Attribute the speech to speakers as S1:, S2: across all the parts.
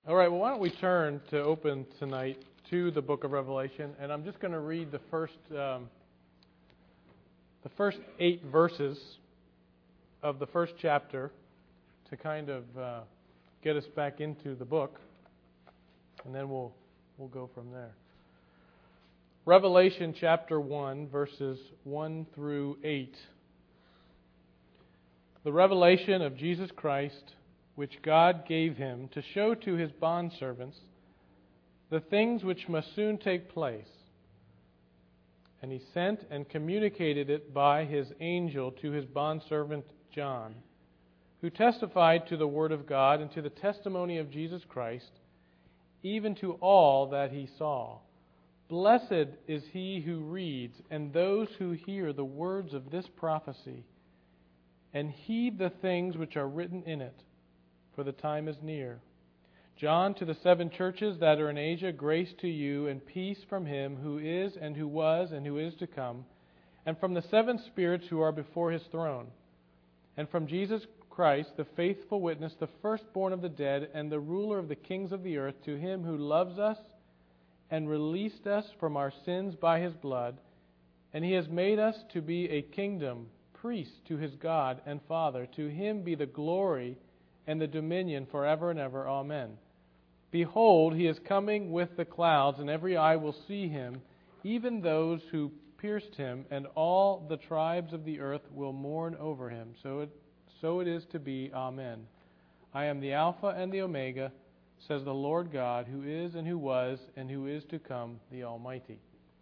S1: All right, well, why don't we turn to open tonight to the book of Revelation, and I'm just going to read the first 8 verses of the first chapter to kind of get us back into the book, and then we'll go from there. Revelation chapter 1, verses 1 through 8. The revelation of Jesus Christ, which God gave him to show to his bondservants the things which must soon take place. And he sent and communicated it by his angel to his bondservant John, who testified to the word of God and to the testimony of Jesus Christ, even to all that he saw. Blessed is he who reads, and those who hear the words of this prophecy, and heed the things which are written in it, for the time is near. John, to the 7 churches that are in Asia, grace to you and peace from him who is and who was and who is to come, and from the 7 spirits who are before his throne, and from Jesus Christ, the faithful witness, the firstborn of the dead, and the ruler of the kings of the earth, to him who loves us and released us from our sins by his blood, and he has made us to be a kingdom, priests to his God and Father. To him be the glory and the dominion forever and ever. Amen. Behold, he is coming with the clouds, and every eye will see him, even those who pierced him, and all the tribes of the earth will mourn over him. So it is to be. Amen. I am the Alpha and the Omega, says the Lord God, who is and who was and who is to come, the Almighty.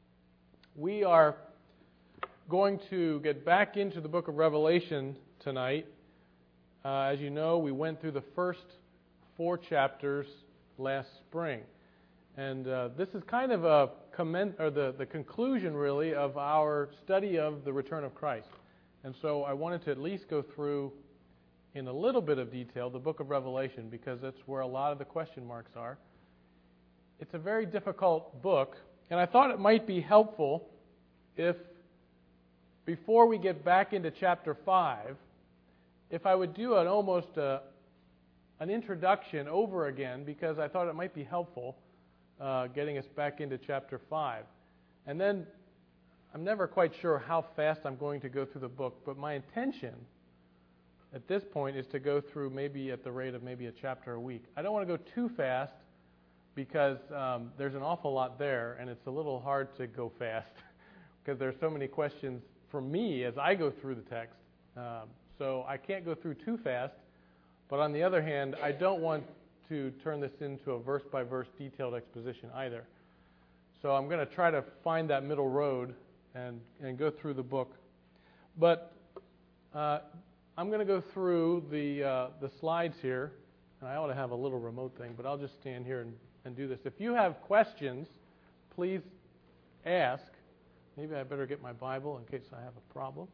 S1: We are going to get back into the book of Revelation tonight. As you know, we went through the first 4 chapters last spring. And this is kind of the conclusion, really, of our study of the return of Christ. And so I wanted to at least go through, in a little bit of detail, the book of Revelation, because that's where a lot of the question marks are. It's a very difficult book, and I thought it might be helpful if, before we get back into chapter 5, if I would do an introduction over again, because I thought it might be helpful getting us back into chapter 5. And then, I'm never quite sure how fast I'm going to go through the book, but my intention at this point is to go through maybe at the rate of maybe a chapter a week. I don't want to go too fast because there's an awful lot there, and it's a little hard to go fast because there's so many questions for me as I go through the text. So I can't go through too fast, but on the other hand, I don't want to turn this into a verse-by-verse detailed exposition either. So I'm going to try to find that middle road and go through the book. But I'm going to go through the slides here, and I ought to have a little remote thing, but I'll just stand here and do this. If you have questions, please ask. Maybe I better get my Bible in case I have a problem.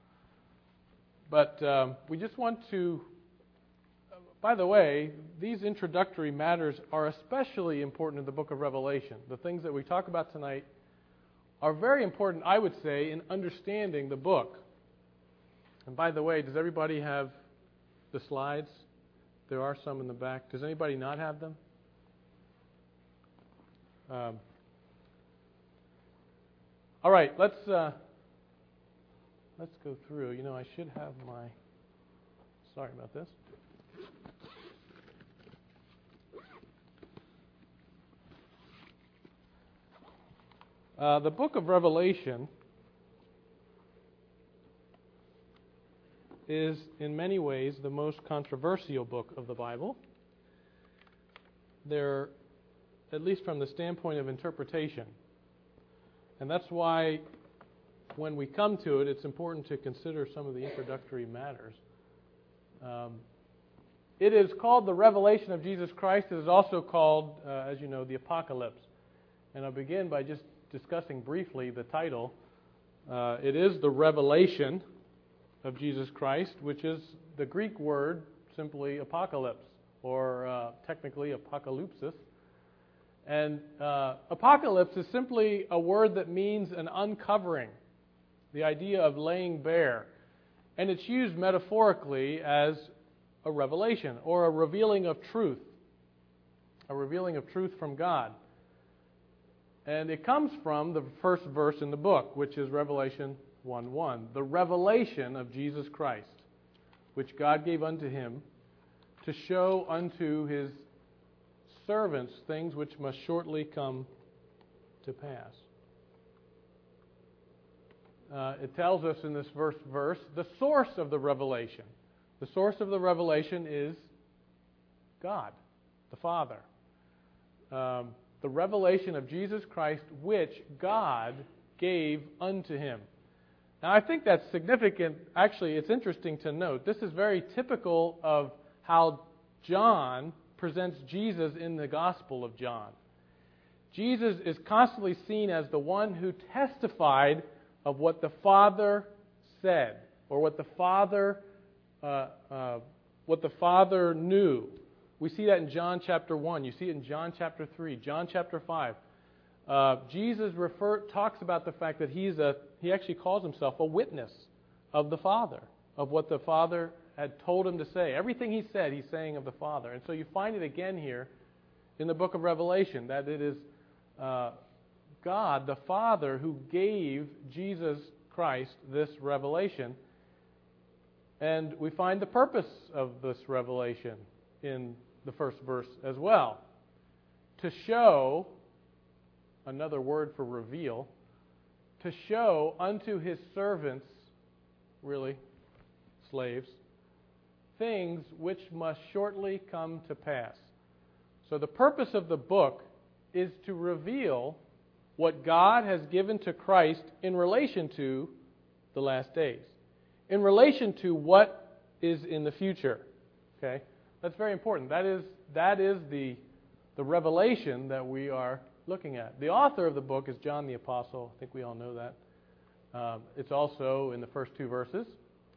S1: But we just want to, by the way, these introductory matters are especially important in the book of Revelation. The things that we talk about tonight are very important, I would say, in understanding the book. And by the way, does everybody have the slides? There are some in the back. Does anybody not have them? All right, let's go through. You know, I should have my... Sorry about this. The book of Revelation is, in many ways, the most controversial book of the Bible. There, at least from the standpoint of interpretation. And that's why, when we come to it, it's important to consider some of the introductory matters. It is called the revelation of Jesus Christ. It is also called, as you know, the Apocalypse. And I'll begin by just discussing briefly the title. It is the revelation of Jesus Christ, which is the Greek word simply apocalypse, or technically apocalypsis. And apocalypse is simply a word that means an uncovering, the idea of laying bare. And it's used metaphorically as a revelation or a revealing of truth. a revealing of truth from God. And it comes from the first verse in the book, which is Revelation 1:1, the revelation of Jesus Christ, which God gave unto him to show unto his servants things which must shortly come to pass. It tells us in this first verse the source of the revelation. The source of the revelation is God, the Father. The revelation of Jesus Christ, which God gave unto him. Now, I think that's significant. Actually, it's interesting to note. This is very typical of how John presents Jesus in the Gospel of John. Jesus is constantly seen as the one who testified of what the Father said, or what the Father knew. We see that in John chapter 1. You see it in John chapter 3, John chapter 5. Jesus talks about the fact that he actually calls himself a witness of the Father, of what the Father had told him to say. Everything he said, he's saying of the Father. And so you find it again here in the book of Revelation, that it is God, the Father, who gave Jesus Christ this revelation. And we find the purpose of this revelation in the first verse as well. To show, another word for reveal, to show unto his servants, really, slaves, things which must shortly come to pass. So the purpose of the book is to reveal what God has given to Christ in relation to the last days, in relation to what is in the future. Okay? That's very important. That is the revelation that we are looking at. The author of the book is John the Apostle. I think we all know that. It's also in the first two verses.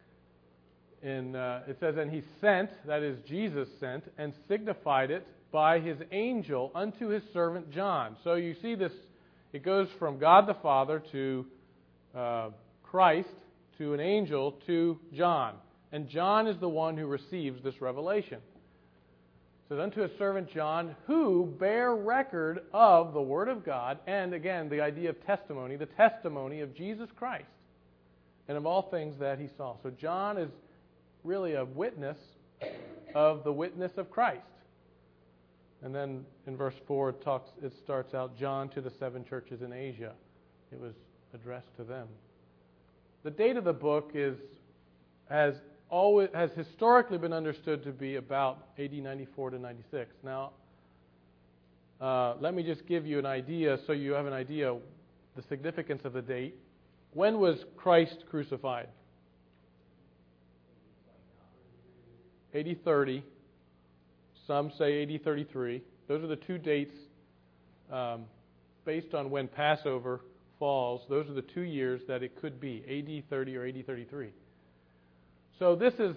S1: It says, and he sent, that is Jesus sent, and signified it by his angel unto his servant John. So you see this, it goes from God the Father to Christ, to an angel, to John. And John is the one who receives this revelation. It says, unto his servant John, who bear record of the Word of God, and again, the idea of testimony, the testimony of Jesus Christ, and of all things that he saw. So John is really a witness of the witness of Christ. And then in verse 4, it starts out, John to the 7 churches in Asia. It was addressed to them. The date of the book has historically been understood to be about AD 94 to 96. Now, let me just give you an idea so you have an idea of the significance of the date. When was Christ crucified? AD 30. Some say AD 33. Those are the two dates based on when Passover falls. Those are the 2 years that it could be, AD 30 or AD 33. So this is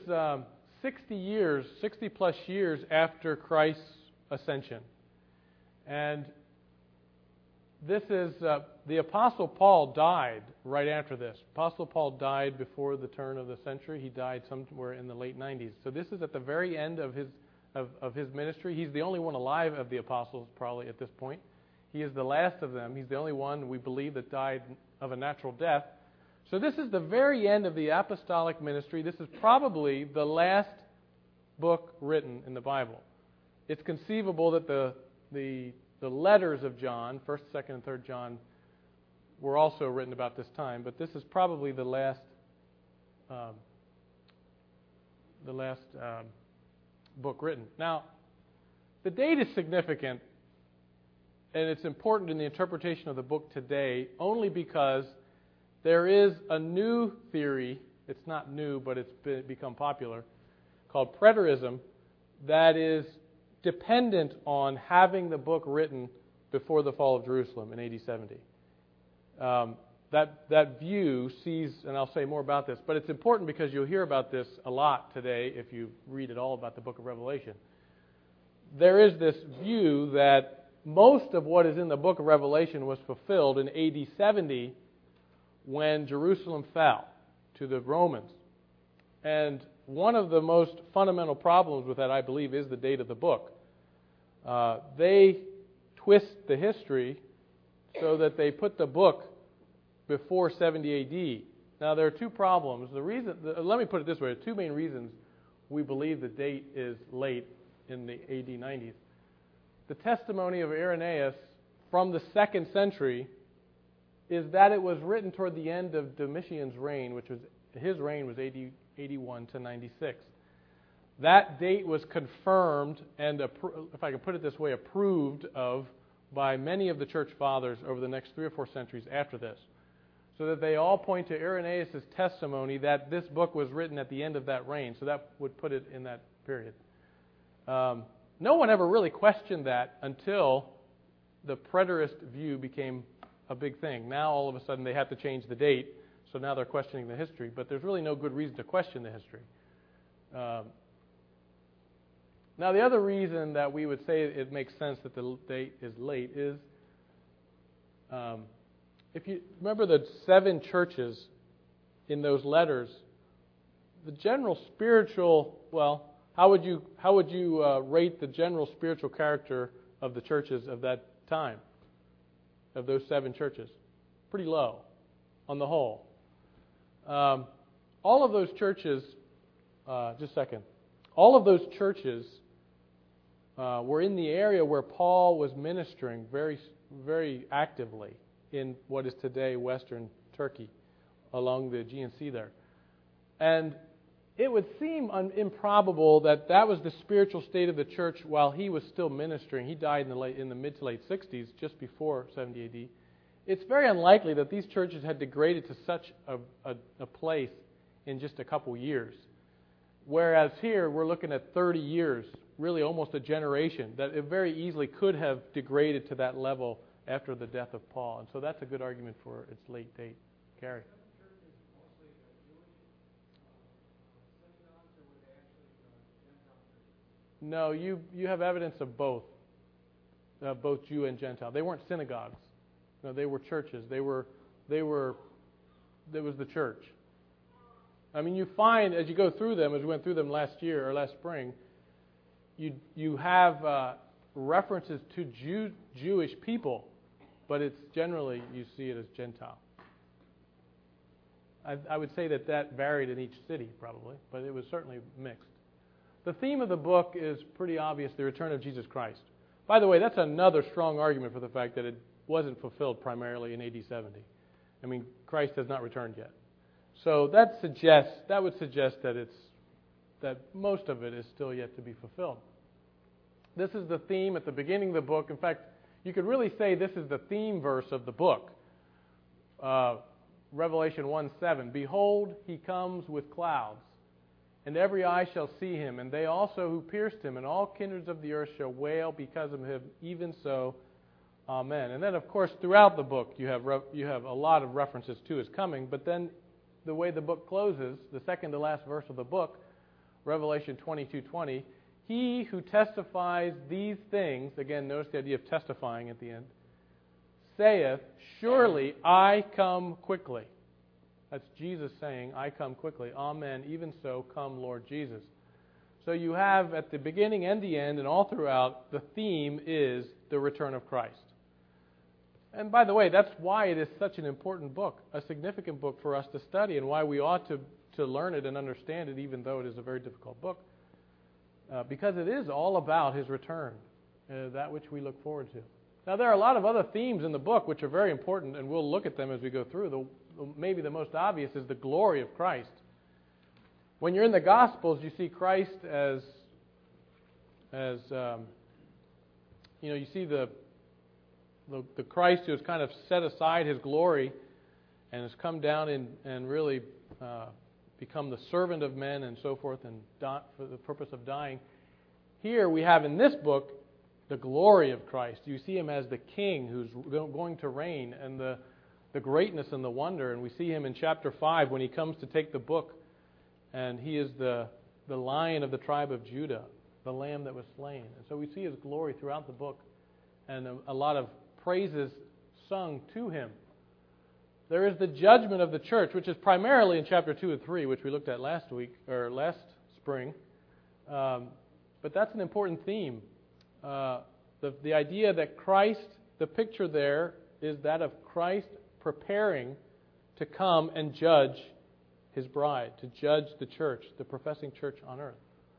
S1: 60 plus years after Christ's ascension. And this is, the Apostle Paul died right after this. Apostle Paul died before the turn of the century. He died somewhere in the late 90s. So this is at the very end of his ministry. He's the only one alive of the apostles probably at this point. He is the last of them. He's the only one, we believe, that died of a natural death. So this is the very end of the apostolic ministry. This is probably the last book written in the Bible. It's conceivable that the letters of John, 1st, 2nd, and 3rd John, were also written about this time, but this is probably the last book written. Now, the date is significant, and it's important in the interpretation of the book today only because there is a new theory, it's not new, but it's become popular, called preterism, that is dependent on having the book written before the fall of Jerusalem in AD 70. That view sees, and I'll say more about this, but it's important because you'll hear about this a lot today if you read at all about the book of Revelation. There is this view that most of what is in the book of Revelation was fulfilled in AD 70 when Jerusalem fell to the Romans. And one of the most fundamental problems with that, I believe, is the date of the book. they twist the history so that they put the book before 70 A.D. Now, there are two problems. Let me put it this way. There are two main reasons we believe the date is late in the A.D. 90s. The testimony of Irenaeus from the 2nd century is that it was written toward the end of Domitian's reign, his reign was AD 81 to 96. That date was confirmed and, if I can put it this way, approved of by many of the church fathers over the next 3 or 4 centuries after this, so that they all point to Irenaeus' testimony that this book was written at the end of that reign. So that would put it in that period. No one ever really questioned that until the preterist view became a big thing. Now, all of a sudden, they have to change the date, so now they're questioning the history. But there's really no good reason to question the history. Now, the other reason that we would say it makes sense that the date is late is, if you remember the 7 churches in those letters, the general spiritual, how would you rate the general spiritual character of the churches of that time, of those 7 churches? Pretty low, on the whole. All of those churches, just a second, all of those churches were in the area where Paul was ministering very, very actively in what is today Western Turkey, along the Aegean Sea there. And it would seem improbable that that was the spiritual state of the church while he was still ministering. He died in the mid to late 60s, just before 70 A.D. It's very unlikely that these churches had degraded to such a place in just a couple years. Whereas here, we're looking at 30 years, really almost a generation, that it very easily could have degraded to that level after the death of Paul. And so that's a good argument for its late date. Gary? No, you have evidence of both Jew and Gentile. They weren't synagogues. No, they were churches. There was the church. I mean, you find as you go through them, as we went through them last year or last spring, you have references to Jewish people, but it's generally you see it as Gentile. I would say that varied in each city probably, but it was certainly mixed. The theme of the book is pretty obvious, the return of Jesus Christ. By the way, that's another strong argument for the fact that it wasn't fulfilled primarily in AD 70. I mean, Christ has not returned yet. So that would suggest that most of it is still yet to be fulfilled. This is the theme at the beginning of the book. In fact, you could really say this is the theme verse of the book. Revelation 1:7. Behold, he comes with clouds, and every eye shall see him, and they also who pierced him, and all kindreds of the earth shall wail because of him. Even so, amen. And then, of course, throughout the book, you have a lot of references to his coming. But then, the way the book closes, the second to last verse of the book, Revelation 22:20, he who testifies these things, again, notice the idea of testifying at the end, saith, surely I come quickly. That's Jesus saying, I come quickly. Amen. Even so, come, Lord Jesus. So you have at the beginning and the end and all throughout, the theme is the return of Christ. And by the way, that's why it is such an important book, a significant book for us to study, and why we ought to learn it and understand it, even though it is a very difficult book. Because it is all about his return, that which we look forward to. Now, there are a lot of other themes in the book which are very important, and we'll look at them as we go through. Maybe the most obvious is the glory of Christ. When you're in the Gospels, you see Christ as you see the Christ who has kind of set aside his glory and has come down and really become the servant of men and so forth, and for the purpose of dying. Here we have in this book the glory of Christ. You see him as the king who's going to reign, and the greatness and the wonder. And we see him in chapter 5 when he comes to take the book, and he is the Lion of the tribe of Judah, the Lamb that was slain. And so we see his glory throughout the book, and a lot of praises sung to him. There is the judgment of the church, which is primarily in chapter 2 and 3, which we looked at last spring. But that's an important theme. The idea that Christ, the picture there is that of Christ preparing to come and judge His bride, to judge the church, the professing church on earth.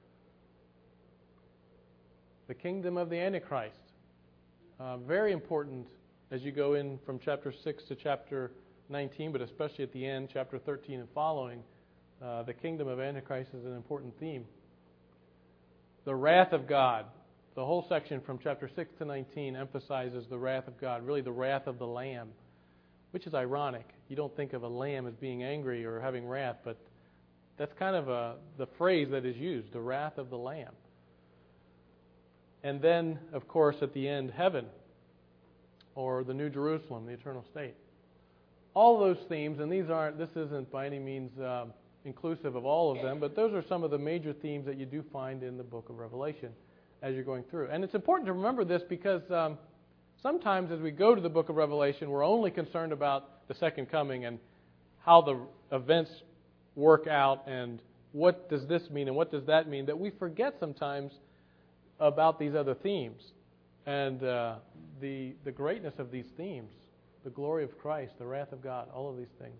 S1: The kingdom of the Antichrist. Very important as you go in from chapter 6 to chapter 19, but especially at the end, chapter 13 and following. The kingdom of Antichrist is an important theme. The wrath of God. The whole section from chapter 6 to 19 emphasizes the wrath of God, really the wrath of the Lamb, which is ironic. You don't think of a lamb as being angry or having wrath, but that's kind of the phrase that is used, the wrath of the Lamb. And then, of course, at the end, heaven, or the New Jerusalem, the eternal state. All those themes, and this isn't by any means inclusive of all of them, but those are some of the major themes that you do find in the book of Revelation as you're going through. And it's important to remember this because sometimes as we go to the book of Revelation, we're only concerned about the second coming and how the events work out and what does this mean and what does that mean, that we forget sometimes about these other themes and the greatness of these themes, the glory of Christ, the wrath of God, all of these things.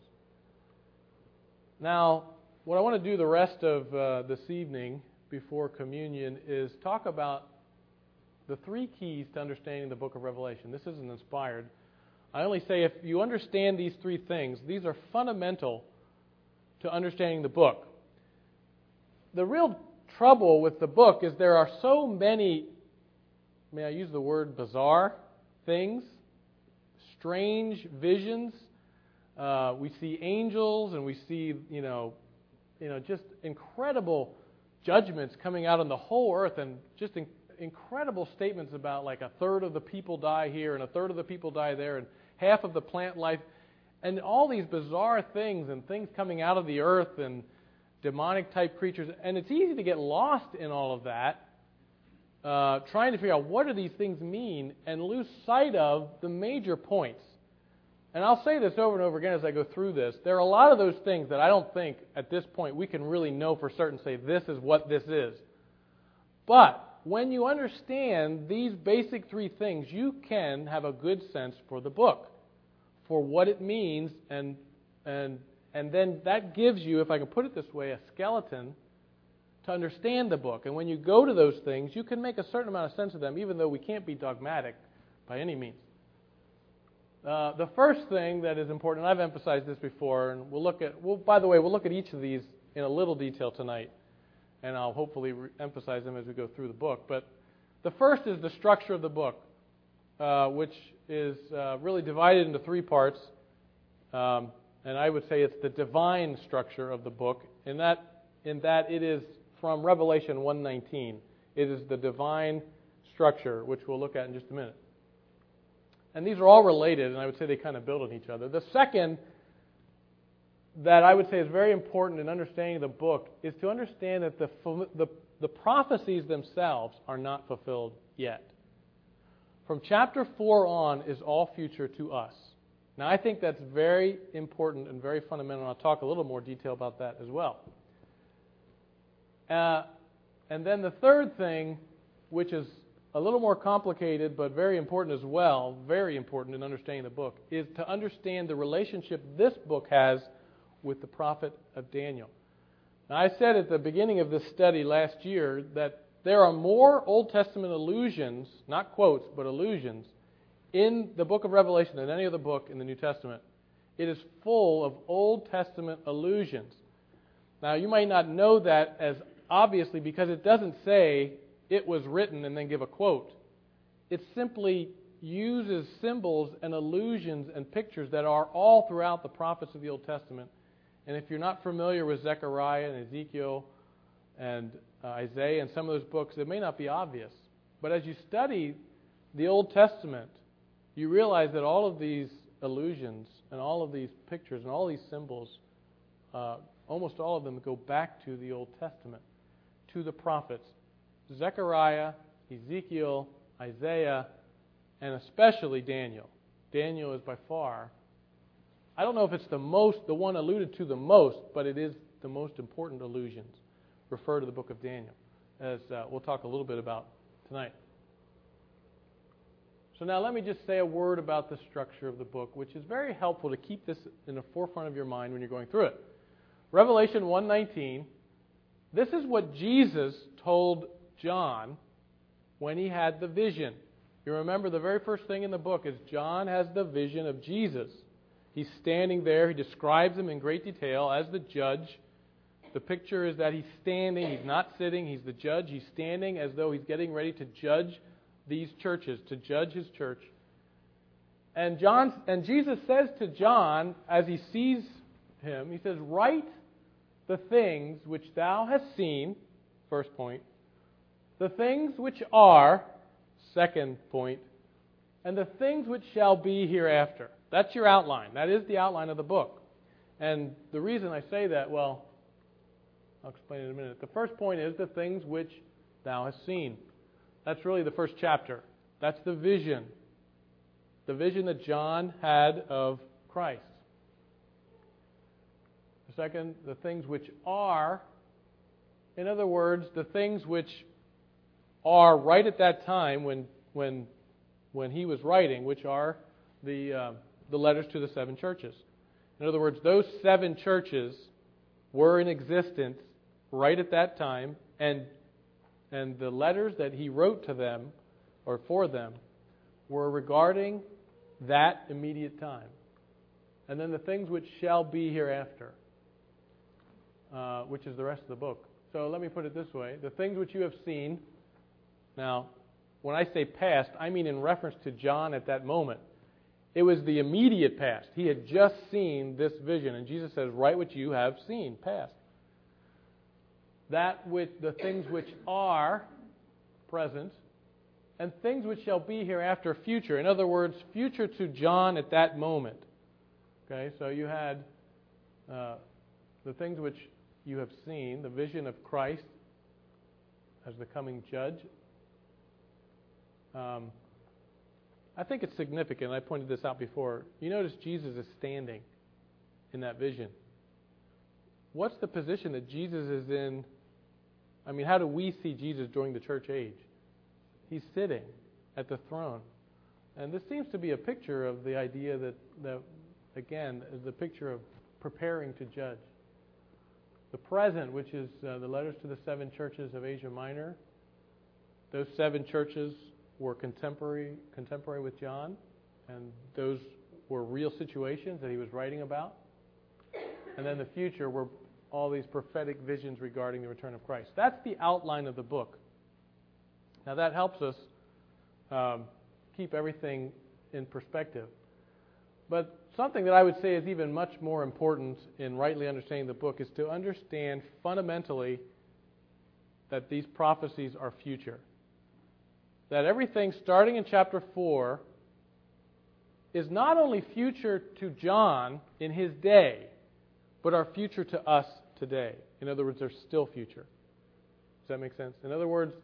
S1: Now, what I want to do the rest of this evening before communion is talk about the three keys to understanding the book of Revelation. This isn't inspired. I only say if you understand these three things, these are fundamental to understanding the book. The real trouble with the book is there are so many, may I use the word bizarre, things, strange visions. We see angels and we see, just incredible judgments coming out on the whole earth and just incredible statements about like a third of the people die here and a third of the people die there and half of the plant life and all these bizarre things and things coming out of the earth and demonic type creatures. And it's easy to get lost in all of that, trying to figure out what do these things mean and lose sight of the major points. And I'll say this over and over again as I go through this. There are a lot of those things that I don't think at this point we can really know for certain, say this is what this is. But when you understand these basic three things, you can have a good sense for the book, for what it means, and then that gives you, if I can put it this way, a skeleton to understand the book. And when you go to those things, you can make a certain amount of sense of them, even though we can't be dogmatic by any means. The first thing that is important, and I've emphasized this before, and we'll look at each of these in a little detail tonight, and I'll hopefully emphasize them as we go through the book. But the first is the structure of the book, which is really divided into three parts, and I would say it's the divine structure of the book, in that it is from Revelation 1:19. It is the divine structure, which we'll look at in just a minute. And these are all related, and I would say they kind of build on each other. The second that I would say is very important in understanding the book is to understand that the prophecies themselves are not fulfilled yet. From chapter 4 on is all future to us. Now, I think that's very important and very fundamental, and I'll talk a little more detail about that as well. And then the third thing, which is a little more complicated but very important as well, very important in understanding the book, is to understand the relationship this book has with the prophet of Daniel. Now, I said at the beginning of this study last year that there are more Old Testament allusions, not quotes, but allusions, in the book of Revelation than any other book in the New Testament. It is full of Old Testament allusions. Now, you might not know that as obviously because it doesn't say it was written and then give a quote. It simply uses symbols and allusions and pictures that are all throughout the prophets of the Old Testament. And if you're not familiar with Zechariah and Ezekiel and Isaiah and some of those books, it may not be obvious. But as you study the Old Testament, you realize that all of these allusions and all of these pictures and all these symbols, almost all of them go back to the Old Testament, to the prophets. Zechariah, Ezekiel, Isaiah, and especially Daniel. Daniel is by far, I don't know if it's the one alluded to the most, but it is the most important allusions refer to the book of Daniel, as we'll talk a little bit about tonight. So now let me just say a word about the structure of the book, which is very helpful to keep this in the forefront of your mind when you're going through it. Revelation 1:19, this is what Jesus told John when he had the vision. You remember the very first thing in the book is John has the vision of Jesus. He's standing there. He describes him in great detail as the judge. The picture is that he's standing. He's not sitting. He's the judge. He's standing as though he's getting ready to judge these churches, to judge his church. And Jesus says to John, as he sees him, he says, write the things which thou hast seen, first point, the things which are, second point, and the things which shall be hereafter. That's your outline. That is the outline of the book. And the reason I say that, well, I'll explain in a minute. The first point is the things which thou hast seen. That's really the first chapter. That's the vision. The vision that John had of Christ. The second, the things which are, in other words, the things which are right at that time when he was writing, which are the letters to the seven churches. In other words, those seven churches were in existence right at that time, and the letters that he wrote to them, or for them, were regarding that immediate time. And then the things which shall be hereafter, which is the rest of the book. So let me put it this way. The things which you have seen. Now, when I say past, I mean in reference to John at that moment. It was the immediate past. He had just seen this vision. And Jesus says, write what you have seen, past. That which, the things which are present, and things which shall be hereafter, future. In other words, future to John at that moment. Okay, so you had the things which you have seen, the vision of Christ as the coming judge. I think it's significant. I pointed this out before. You notice Jesus is standing in that vision. What's the position that Jesus is in? I mean, how do we see Jesus during the church age? He's sitting at the throne. And this seems to be a picture of the idea that again, is the picture of preparing to judge. The present, which is the letters to the seven churches of Asia Minor, those seven churches were contemporary with John, and those were real situations that he was writing about. And then the future were all these prophetic visions regarding the return of Christ. That's the outline of the book. Now that helps us keep everything in perspective. But something that I would say is even much more important in rightly understanding the book is to understand fundamentally that these prophecies are future. That everything starting in chapter 4 is not only future to John in his day, but are future to us today. In other words, they're still future. Does that make sense? In other words,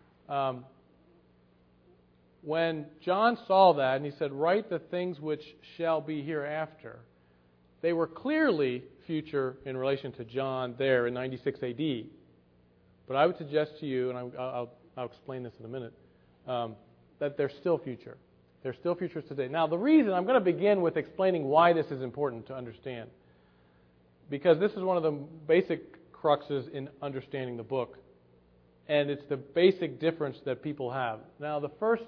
S1: when John saw that and he said, write the things which shall be hereafter, they were clearly future in relation to John there in 96 AD. But I would suggest to you, and I'll explain this in a minute, that they're still future. They're still futures today. Now, the reason, I'm going to begin with explaining why this is important to understand. Because this is one of the basic cruxes in understanding the book. And it's the basic difference that people have. Now, the first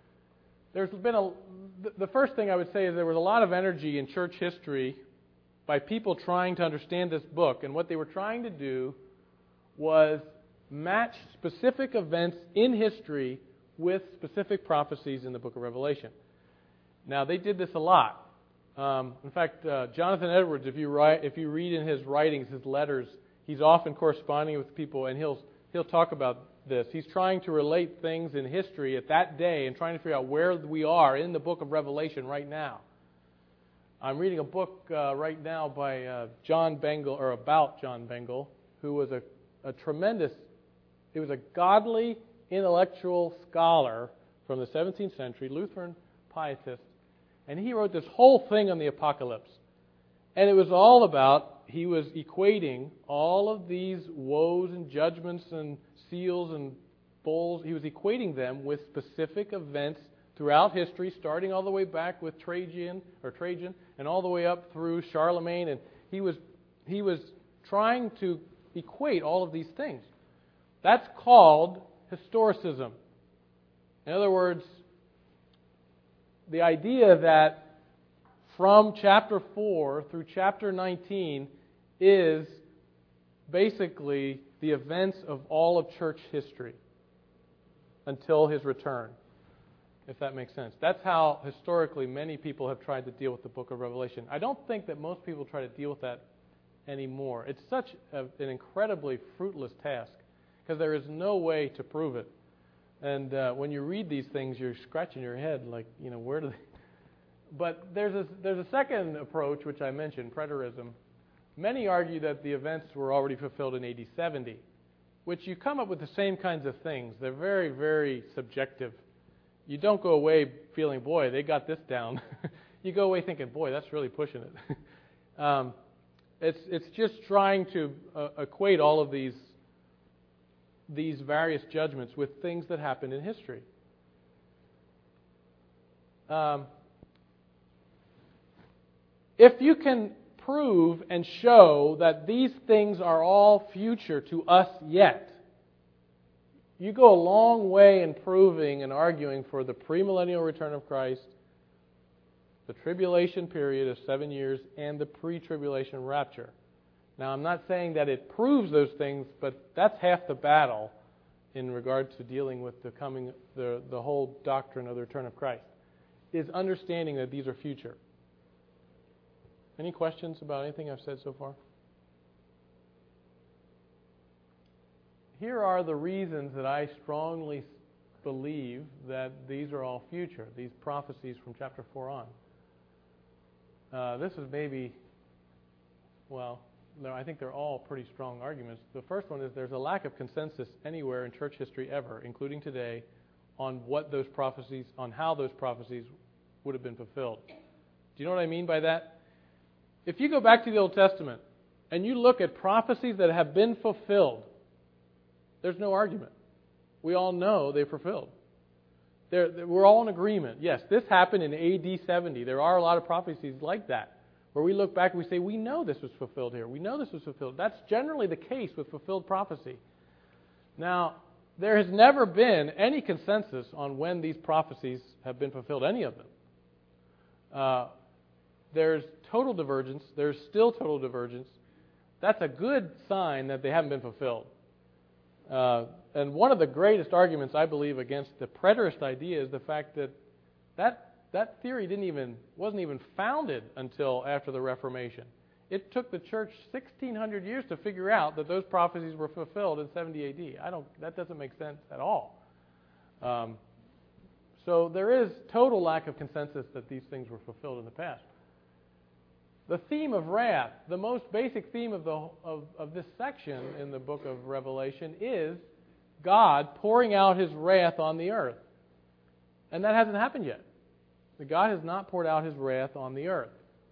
S1: thing I would say is there was a lot of energy in church history by people trying to understand this book. And what they were trying to do was match specific events in history with specific prophecies in the book of Revelation. Now, they did this a lot. In fact, Jonathan Edwards, if you read in his writings, his letters, he's often corresponding with people, and he'll talk about this. He's trying to relate things in history at that day and trying to figure out where we are in the book of Revelation right now. I'm reading a book right now by John Bengal, or about John Bengal, who was a tremendous, he was a godly, intellectual scholar from the 17th century, Lutheran pietist, and he wrote this whole thing on the apocalypse. And it was all about, he was equating all of these woes and judgments and seals and bowls, he was equating them with specific events throughout history, starting all the way back with Trajan, and all the way up through Charlemagne, and he was trying to equate all of these things. That's called historicism. In other words, the idea that from chapter 4 through chapter 19 is basically the events of all of church history until His return, if that makes sense. That's how historically many people have tried to deal with the book of Revelation. I don't think that most people try to deal with that anymore. It's such an incredibly fruitless task because there is no way to prove it. And when you read these things, you're scratching your head like, where do they... But there's a second approach, which I mentioned, preterism. Many argue that the events were already fulfilled in AD 70, which you come up with the same kinds of things. They're very, very subjective. You don't go away feeling, boy, they got this down. You go away thinking, boy, that's really pushing it. It's just trying to equate all of these various judgments with things that happened in history. If you can prove and show that these things are all future to us yet, you go a long way in proving and arguing for the premillennial return of Christ, the tribulation period of 7 years, and the pre-tribulation rapture. Now, I'm not saying that it proves those things, but that's half the battle in regard to dealing with the whole doctrine of the return of Christ, is understanding that these are future. Any questions about anything I've said so far? Here are the reasons that I strongly believe that these are all future, these prophecies from chapter 4 on. This is maybe, I think they're all pretty strong arguments. The first one is there's a lack of consensus anywhere in church history ever, including today, on how those prophecies would have been fulfilled. Do you know what I mean by that? If you go back to the Old Testament and you look at prophecies that have been fulfilled, there's no argument. We all know they're fulfilled. We're all in agreement. Yes, this happened in AD 70. There are a lot of prophecies like that, where we look back and we say, we know this was fulfilled here. We know this was fulfilled. That's generally the case with fulfilled prophecy. Now, there has never been any consensus on when these prophecies have been fulfilled, any of them. There's total divergence. There's still total divergence. That's a good sign that they haven't been fulfilled. And one of the greatest arguments, I believe, against the preterist idea is the fact that theory wasn't even founded until after the Reformation. It took the church 1,600 years to figure out that those prophecies were fulfilled in 70 AD. That doesn't make sense at all. So there is total lack of consensus that these things were fulfilled in the past. The theme of wrath, the most basic theme of this section in the book of Revelation is God pouring out His wrath on the earth. And that hasn't happened yet. God has not poured out His wrath on the earth.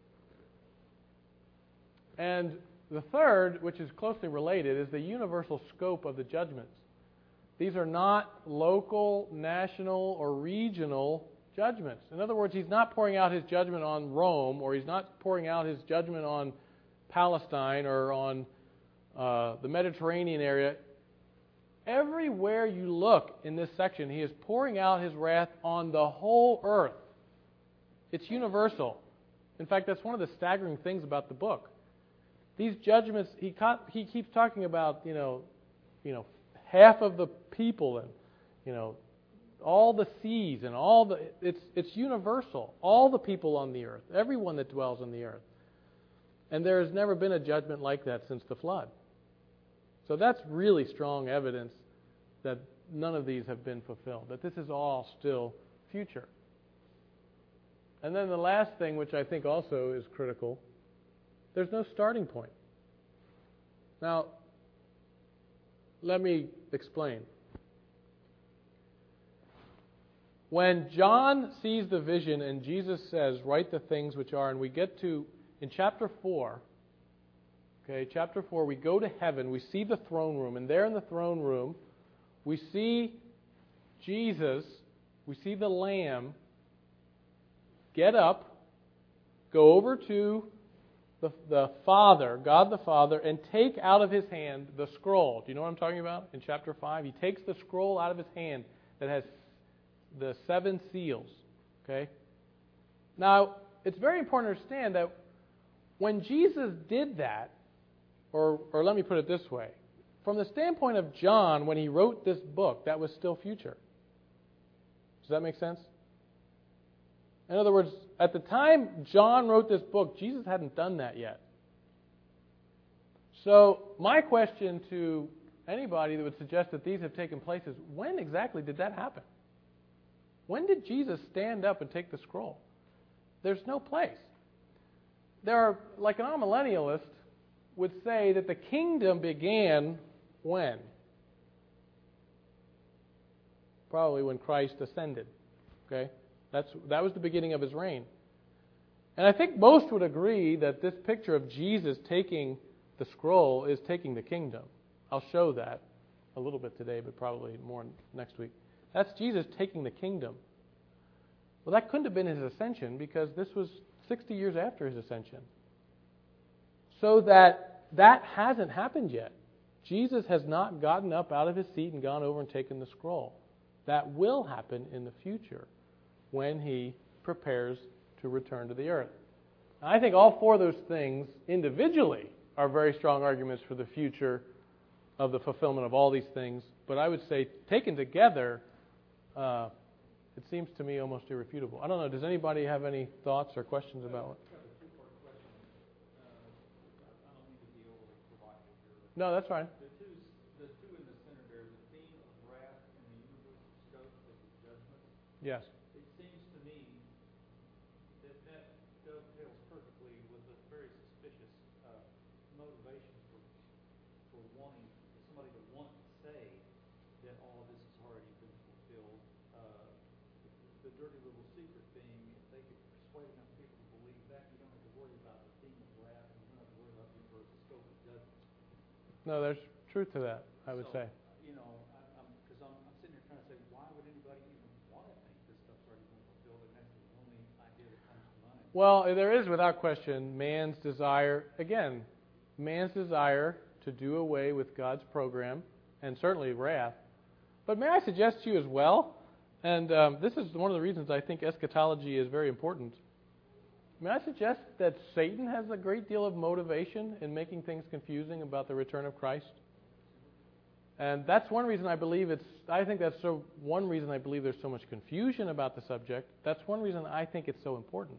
S1: And the third, which is closely related, is the universal scope of the judgments. These are not local, national, or regional judgments. In other words, He's not pouring out His judgment on Rome, or He's not pouring out His judgment on Palestine or on the Mediterranean area. Everywhere you look in this section, He is pouring out His wrath on the whole earth. It's universal. In fact, that's one of the staggering things about the book. These judgments, He keeps talking about, half of the people and, all the seas and it's universal. All the people on the earth, everyone that dwells on the earth. And there has never been a judgment like that since the flood. So that's really strong evidence that none of these have been fulfilled, that this is all still future. And then the last thing, which I think also is critical, there's no starting point. Now, let me explain. When John sees the vision and Jesus says, write the things which are, and we get to, in chapter 4, chapter 4, we go to heaven, we see the throne room, and there in the throne room, we see Jesus we see the Lamb get up, go over to the Father, God the Father, and take out of his hand the scroll. Do you know what I'm talking about? In chapter 5, he takes the scroll out of his hand that has the 7 seals. Okay? Now, it's very important to understand that when Jesus did that, or let me put it this way, from the standpoint of John, when he wrote this book, that was still future. Does that make sense? In other words, at the time John wrote this book, Jesus hadn't done that yet. So my question to anybody that would suggest that these have taken place is, when exactly did that happen? When did Jesus stand up and take the scroll? There's no place. There are, like an amillennialist would say that the kingdom began when? Probably when Christ ascended. Okay? That was the beginning of his reign. And I think most would agree that this picture of Jesus taking the scroll is taking the kingdom. I'll show that a little bit today, but probably more next week. That's Jesus taking the kingdom. Well, that couldn't have been his ascension because this was 60 years after his ascension. So that hasn't happened yet. Jesus has not gotten up out of his seat and gone over and taken the scroll. That will happen in the future when he prepares to return to the earth. I think all 4 of those things individually are very strong arguments for the future of the fulfillment of all these things. But I would say, taken together, it seems to me almost irrefutable. I don't know. Does anybody have any thoughts or questions about it? No, that's fine.
S2: The two in the center there, the theme of wrath and the universal scope of the judgment.
S1: Yes.
S2: It seems to me that dovetails perfectly with a very suspicious motivation for wanting somebody to want to say that all of this has already been fulfilled. The dirty little secret being, if they could persuade enough people to believe that, you don't have to worry about the theme of wrath and you don't have to worry about the universal scope of judgment.
S1: No, there's truth to that, I would say.
S2: You know, because I'm sitting here trying to say, why would anybody even want to think this stuff's already been fulfilled? And that's the only idea that comes to mind.
S1: Well, there is, without question, man's desire, again, man's desire to do away with God's program, and certainly wrath. But may I suggest to you as well, and this is one of the reasons I think eschatology is very important. May I suggest that Satan has a great deal of motivation in making things confusing about the return of Christ? And that's one reason I believe one reason I believe there's so much confusion about the subject. That's one reason I think it's so important.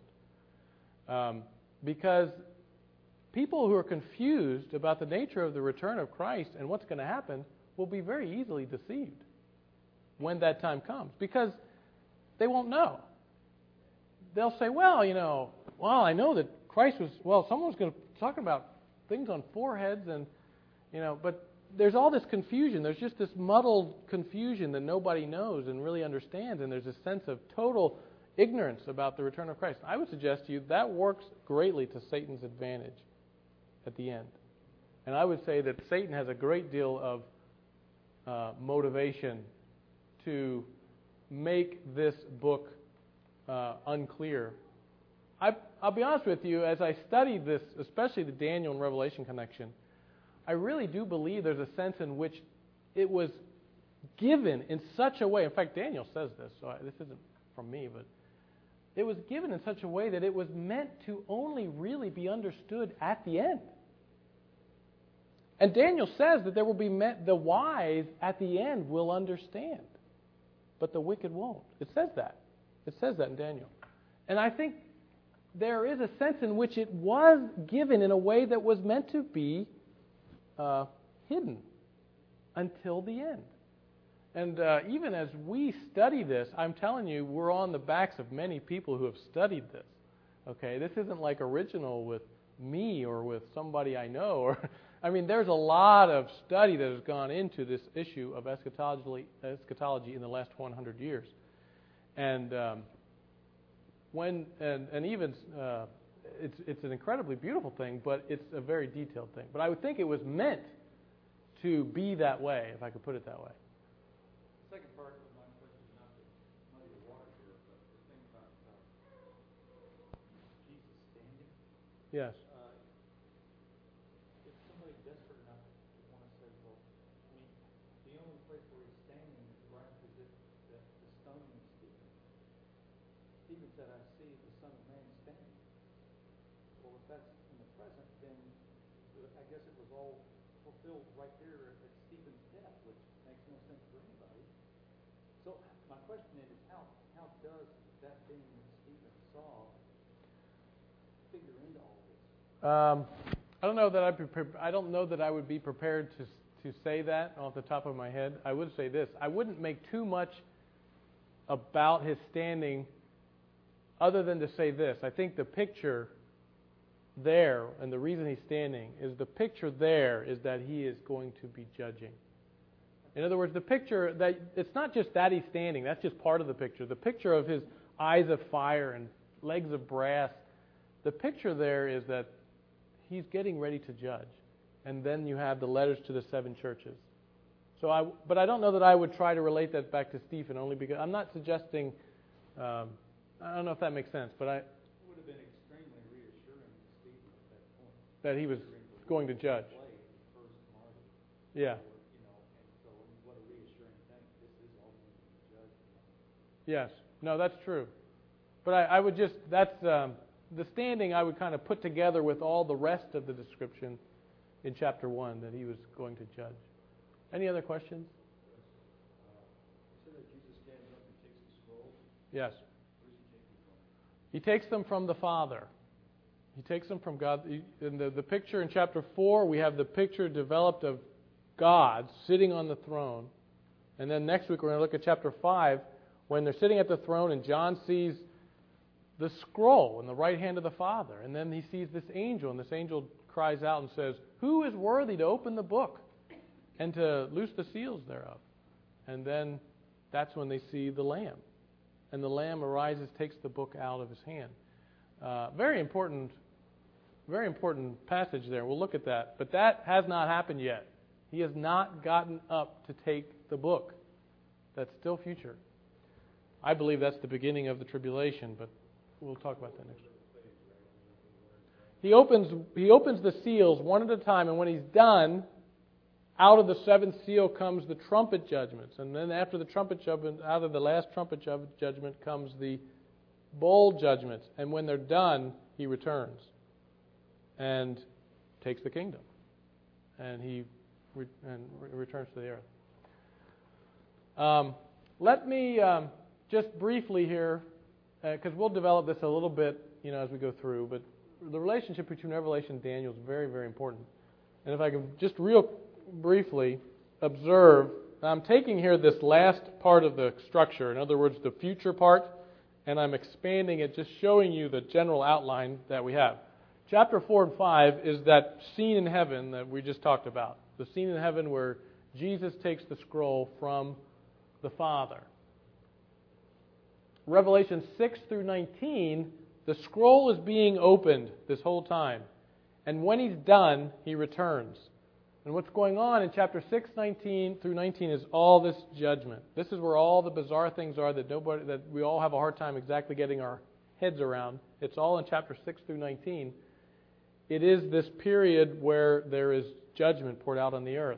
S1: Because people who are confused about the nature of the return of Christ and what's going to happen will be very easily deceived when that time comes. Because they won't know. They'll say, well, I know that Christ someone was going to talk about things on foreheads and, but there's all this confusion. There's just this muddled confusion that nobody knows and really understands, and there's a sense of total ignorance about the return of Christ. I would suggest to you that works greatly to Satan's advantage at the end. And I would say that Satan has a great deal of motivation to make this book unclear. I'll be honest with you, as I studied this, especially the Daniel and Revelation connection, I really do believe there's a sense in which it was given in such a way. In fact, Daniel says this, so this isn't from me, but it was given in such a way that it was meant to only really be understood at the end. And Daniel says that there will be the wise at the end will understand, but the wicked won't. It says that. It says that in Daniel. And I think there is a sense in which it was given in a way that was meant to be hidden until the end. And even as we study this, I'm telling you, we're on the backs of many people who have studied this. Okay, this isn't like original with me or with somebody I know. There's a lot of study that has gone into this issue of eschatology in the last 100 years. And it's an incredibly beautiful thing, but it's a very detailed thing. But I would think it was meant to be that way, if I could put it that way.
S2: The second part of my question, not to muddy the
S1: Yes.
S2: If somebody's desperate enough to want to say, well, I mean, the only place where he's standing is right opposite the stoning of Stephen. Stephen said, I see the Son of Man standing. Well, if that's in the present, then I guess it was all fulfilled right there at Stephen's death, which makes no sense for anybody. So my question is, how does that being that Stephen saw figure into all this?
S1: I don't know that I would be prepared to say that off the top of my head. I would say this: I wouldn't make too much about his standing, other than to say this. I think the picture there, and the reason he's standing, is the picture there is that he is going to be judging. In other words, the picture, that it's not just that he's standing, that's just part of the picture. The picture of his eyes of fire and legs of brass, the picture there is that he's getting ready to judge. And then you have the letters to the 7 churches. But I don't know that I would try to relate that back to Stephen, only because I'm not suggesting, I don't know if that makes sense, but
S2: It would have been extremely reassuring to Stephen at that point.
S1: that he was going to judge. Yeah.
S2: And so what a reassuring thing. This is all going to be judged.
S1: Yes. No, that's true. But I would just, that's the standing I would kind of put together with all the rest of the description in chapter 1 that he was going to judge. Any other questions?
S2: You said that Jesus stands up and takes the scroll.
S1: Yes.
S2: Where does he take them from?
S1: He takes them from the Father. He takes them from God. In the picture in chapter 4, we have the picture developed of God sitting on the throne. And then next week we're going to look at chapter 5, when they're sitting at the throne and John sees the scroll in the right hand of the Father. And then he sees this angel, and this angel cries out and says, "Who is worthy to open the book and to loose the seals thereof?" And then that's when they see the Lamb. And the Lamb arises, takes the book out of his hand. Very important passage there. We'll look at that. But that has not happened yet. He has not gotten up to take the book. That's still future. I believe that's the beginning of the tribulation, but we'll talk about that next week. He opens the seals one at a time, and when he's done, out of the 7th seal comes the trumpet judgments. And then after the trumpet judgment, out of the last trumpet judgment comes the bowl judgments. And when they're done, he returns and takes the kingdom. And he returns to the earth. Let me just briefly here, because we'll develop this a little bit, as we go through, but the relationship between Revelation and Daniel is very, very important. And if I can just real briefly observe, I'm taking here this last part of the structure, in other words, the future part, and I'm expanding it, just showing you the general outline that we have. Chapter 4 and 5 is that scene in heaven that we just talked about. The scene in heaven where Jesus takes the scroll from the Father. Revelation 6 through 19, the scroll is being opened this whole time. And when he's done, he returns. And what's going on in chapter 6, 19 through 19 is all this judgment. This is where all the bizarre things are that we all have a hard time exactly getting our heads around. It's all in chapter 6 through 19. It is this period where there is judgment poured out on the earth.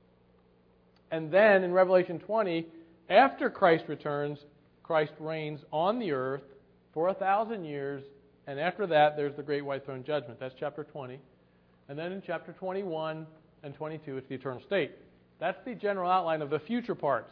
S1: And then in Revelation 20, after Christ returns, Christ reigns on the earth for 1,000 years, and after that there's the great white throne judgment. That's chapter 20. And then in chapter 21 and 22, it's the eternal state. That's the general outline of the future part.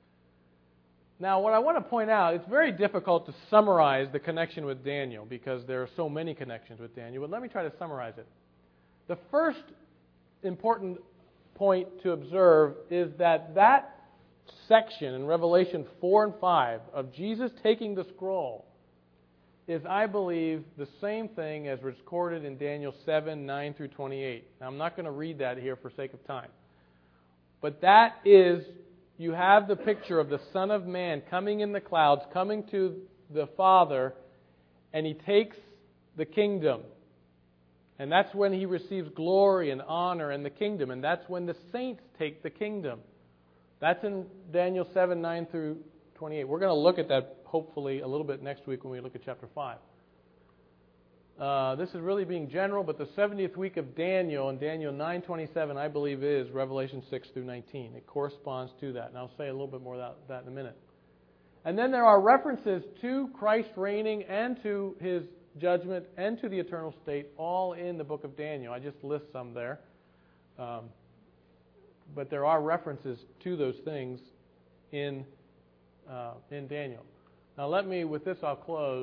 S1: Now, what I want to point out, it's very difficult to summarize the connection with Daniel because there are so many connections with Daniel, but let me try to summarize it. The first important point to observe is that section in Revelation 4 and 5 of Jesus taking the scroll is, I believe, the same thing as recorded in Daniel 7, 9 through 28. Now, I'm not going to read that here for sake of time. But that is, you have the picture of the Son of Man coming in the clouds, coming to the Father, and he takes the kingdom. And that's when he receives glory and honor and the kingdom. And that's when the saints take the kingdom. That's in Daniel 7, 9 through 28. We're going to look at that hopefully a little bit next week when we look at chapter 5. This is really being general, but the 70th week of Daniel, and Daniel 9:27, I believe, is Revelation 6 through 19. It corresponds to that, and I'll say a little bit more about that in a minute. And then there are references to Christ reigning and to His judgment and to the eternal state, all in the book of Daniel. I just list some there. But there are references to those things in Daniel. Now with this I'll close.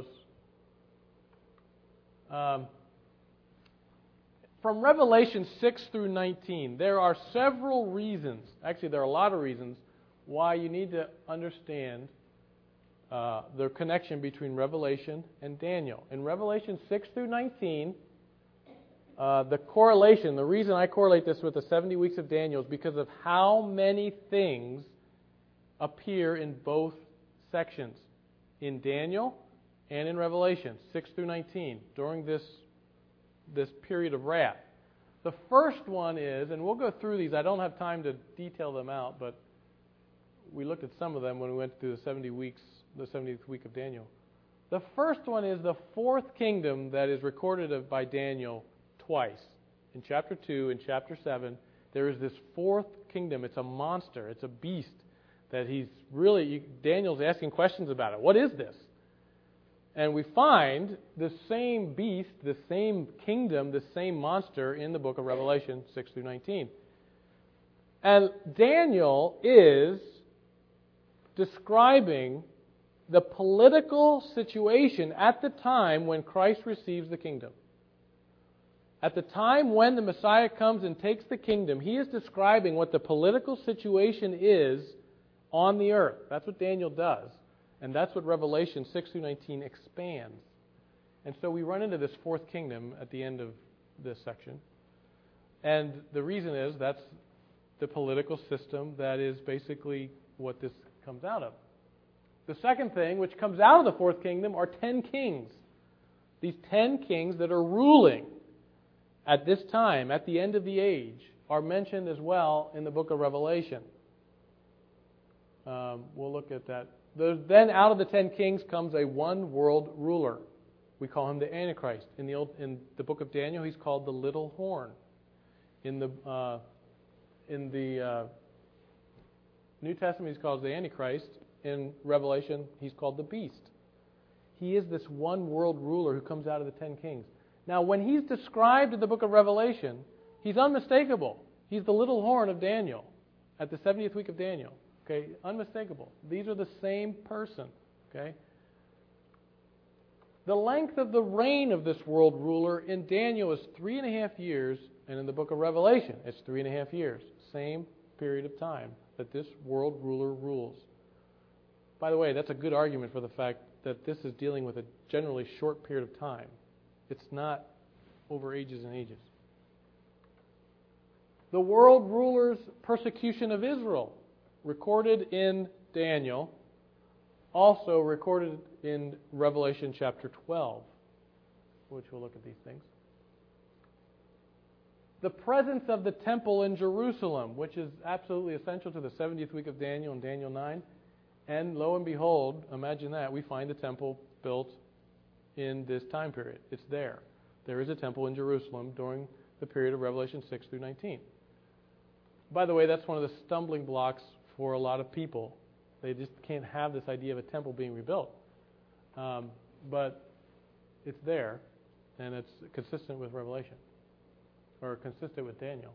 S1: From Revelation 6 through 19, there are several reasons, actually there are a lot of reasons, why you need to understand the connection between Revelation and Daniel. In Revelation 6 through 19, the correlation, the reason I correlate this with the 70 weeks of Daniel is because of how many things appear in both sections, in Daniel and in Revelation 6 through 19, during this period of wrath. The first one is, and we'll go through these, I don't have time to detail them out, but we looked at some of them when we went through the 70 weeks, the 70th week of Daniel. The first one is the fourth kingdom that is recorded by Daniel twice. In chapter 2 and chapter 7, there is this fourth kingdom. It's a monster. It's a beast that Daniel's asking questions about it. What is this? And we find the same beast, the same kingdom, the same monster in the book of Revelation 6 through 19. And Daniel is describing the political situation at the time when Christ receives the kingdom. At the time when the Messiah comes and takes the kingdom, he is describing what the political situation is on the earth. That's what Daniel does. And that's what Revelation 6 through 19 expands. And so we run into this fourth kingdom at the end of this section. And the reason is that's the political system that is basically what this comes out of. The second thing, which comes out of the fourth kingdom, are 10 kings. These 10 kings that are ruling at this time, at the end of the age, are mentioned as well in the book of Revelation. We'll look at that. Then out of the 10 kings comes a one world ruler. We call him the Antichrist. In the book of Daniel, he's called the little horn. In the New Testament, he's called the Antichrist. In Revelation, he's called the beast. He is this one world ruler who comes out of the 10 kings. Now, when he's described in the book of Revelation, he's unmistakable. He's the little horn of Daniel at the 70th week of Daniel. Okay, unmistakable. These are the same person. Okay. The length of the reign of this world ruler in Daniel is 3.5 years, and in the book of Revelation, it's 3.5 years. Same period of time that this world ruler rules. By the way, that's a good argument for the fact that this is dealing with a generally short period of time. It's not over ages and ages. The world ruler's persecution of Israel, recorded in Daniel, also recorded in Revelation chapter 12, which we'll look at these things. The presence of the temple in Jerusalem, which is absolutely essential to the 70th week of Daniel in Daniel 9. And lo and behold, imagine that, we find the temple built in this time period. It's there. There is a temple in Jerusalem during the period of Revelation 6 through 19. By the way, that's one of the stumbling blocks for a lot of people. They just can't have this idea of a temple being rebuilt. But it's there, and it's consistent with Revelation, or consistent with Daniel.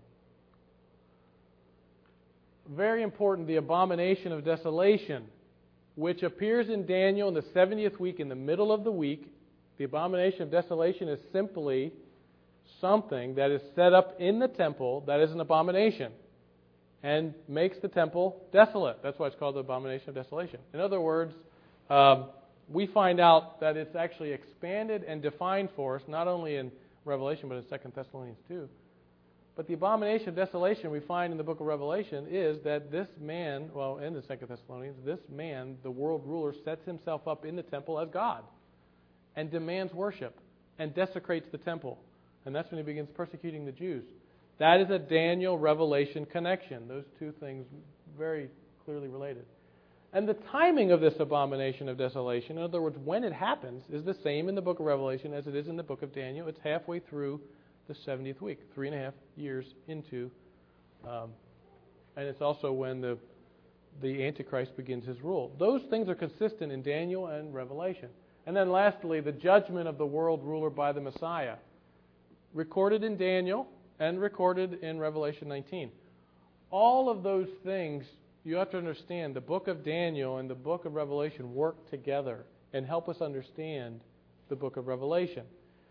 S1: Very important, the abomination of desolation, which appears in Daniel in the 70th week, in the middle of the week. The abomination of desolation is simply something that is set up in the temple that is an abomination and makes the temple desolate. That's why it's called the abomination of desolation. In other words, we find out that it's actually expanded and defined for us, not only in Revelation, but in 2 Thessalonians 2. But the abomination of desolation we find in the book of Revelation is that this man, well, in the 2 Thessalonians, this man, the world ruler, sets himself up in the temple as God and demands worship and desecrates the temple. And that's when he begins persecuting the Jews. That is a Daniel-Revelation connection. Those two things very clearly related. And the timing of this abomination of desolation, in other words, when it happens, is the same in the book of Revelation as it is in the book of Daniel. It's halfway through the 70th week, 3.5 years into, and it's also when the Antichrist begins his rule. Those things are consistent in Daniel and Revelation. And then lastly, the judgment of the world ruler by the Messiah, recorded in Daniel and recorded in Revelation 19. All of those things, you have to understand, the book of Daniel and the book of Revelation work together and help us understand the book of Revelation.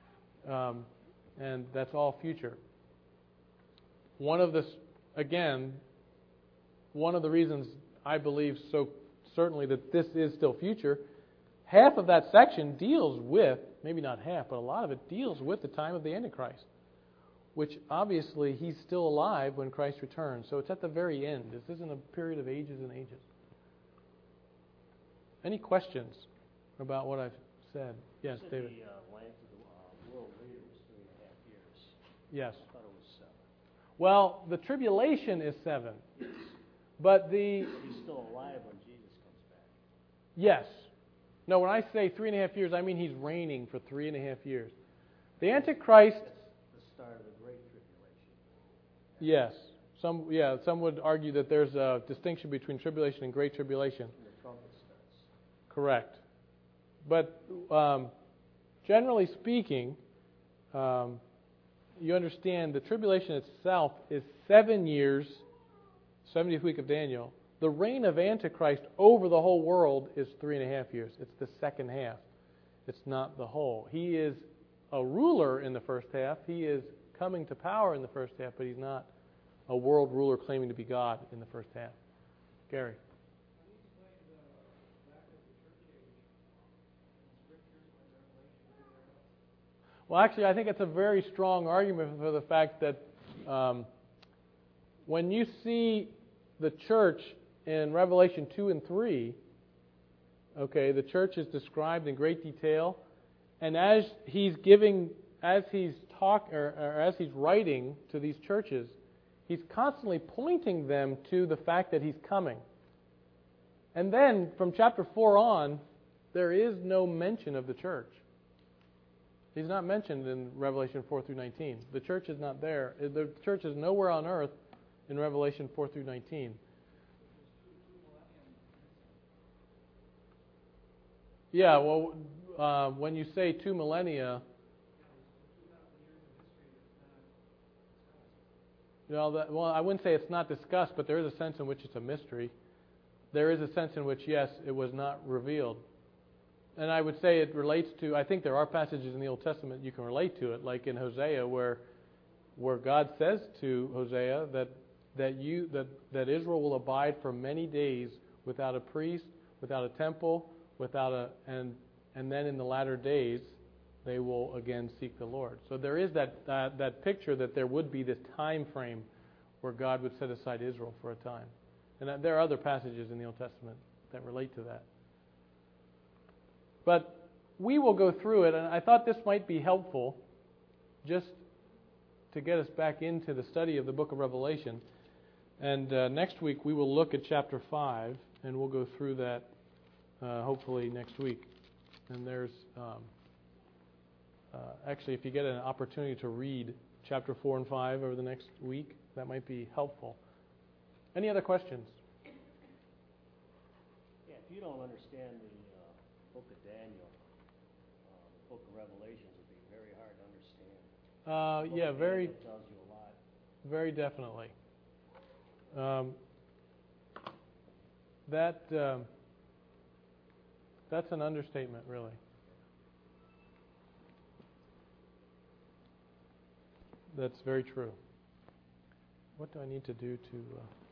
S1: And that's all future. One of the reasons I believe so certainly that this is still future, half of that section deals with, maybe not half, but a lot of it deals with the time of the Antichrist, which obviously he's still alive when Christ returns. So it's at the very end. This isn't a period of ages and ages. Any questions about what I've said? Yes, David.
S3: The length of the world leader was 3.5 years.
S1: Yes.
S3: I thought it was 7.
S1: Well, the tribulation is 7.
S3: Yes.
S1: But
S3: He's still alive when Jesus comes back.
S1: yes. No, when I say 3.5 years, I mean he's reigning for 3.5 years. The Antichrist.
S3: That's the start of the Great Tribulation.
S1: Yes. Some would argue that there's a distinction between tribulation and great tribulation.
S3: And the trumpet starts.
S1: Correct. But generally speaking, you understand the tribulation itself is 7 years, 70th week of Daniel. The reign of Antichrist over the whole world is 3.5 years. It's the second half. It's not the whole. He is a ruler in the first half. He is coming to power in the first half, but he's not a world ruler claiming to be God in the first half. Gary. Well, actually, I think it's a very strong argument for the fact that when you see the church in Revelation 2 and 3, okay, the church is described in great detail, and as he's writing to these churches, he's constantly pointing them to the fact that he's coming. And then from chapter 4 on, there is no mention of the church. He's not mentioned in Revelation 4 through 19. The church is not there. The church is nowhere on earth in Revelation 4 through 19. Yeah, well, when you say 2 millennia, well, I wouldn't say it's not discussed, but there is a sense in which it's a mystery. There is a sense in which, yes, it was not revealed. And I would say it relates to, I think there are passages in the Old Testament you can relate to it, like in Hosea, where God says to Hosea that Israel will abide for many days without a priest, without a temple, and then in the latter days they will again seek the Lord. So there is that picture that there would be this time frame where God would set aside Israel for a time. And there are other passages in the Old Testament that relate to that. But we will go through it, and I thought this might be helpful just to get us back into the study of the book of Revelation. And next week we will look at chapter 5, and we'll go through that hopefully next week. And there's actually, if you get an opportunity to read chapter 4 and 5 over the next week, that might be helpful. Any other questions?
S3: Yeah, if you don't understand the book of Daniel, the book of Revelations would be very hard to understand.
S1: Yeah, very.
S3: Daniel tells you a lot.
S1: Very definitely. That's an understatement, really. That's very true. What do I need to do to...